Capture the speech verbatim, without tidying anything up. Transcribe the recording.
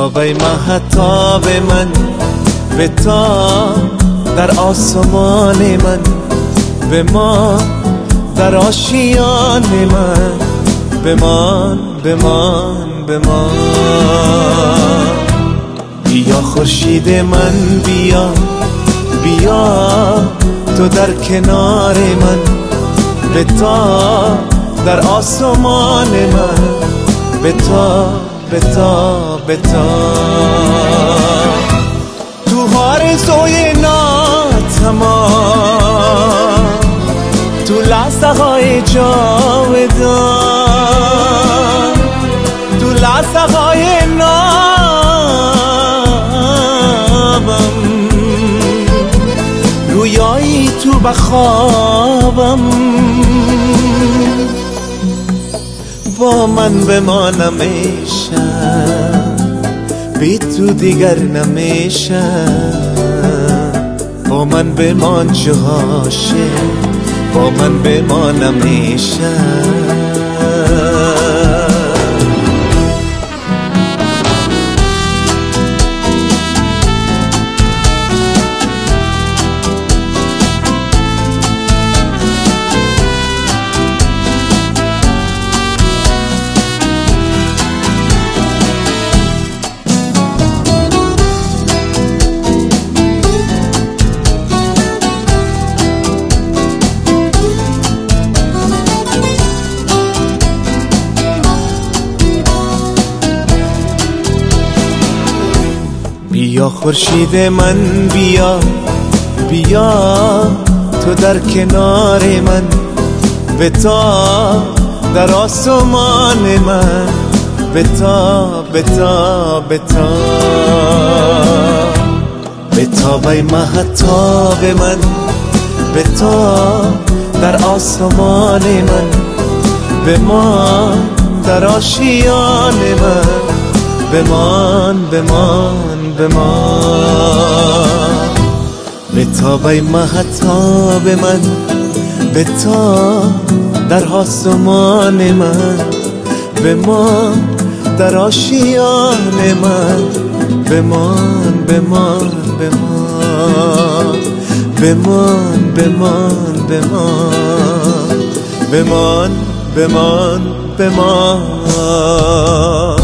تابه مهتاب من به تا در آسمان من، بمان در آشیان من، بمان بمان بمان. بیا خورشید من بیا، بیا تو در کنار من، به تا در آسمان من، به تا به تا به تا. تو آرزوی ناتمام، تو لحظه های جاودان، تو لحظه های نابم، رویایی تو بخوابم. با من بمانم ای شب، بی تو دیگر نمیشم. با من بمان چه عاشق، با من بمانم ای شب. بیا خورشید من بیا، بیا تو در کنار من، به تا در آسمان من، به تا به تا به تا. به تابه مهتاب من، به تا در آسمان من، بمان در آشیان من، بمان بمان بمان. به تابه مهتاب من، به تا در آسمان من، بمان در آشیان من، بمان بمان بمان بمان بمان بمان بمان بمان بمان.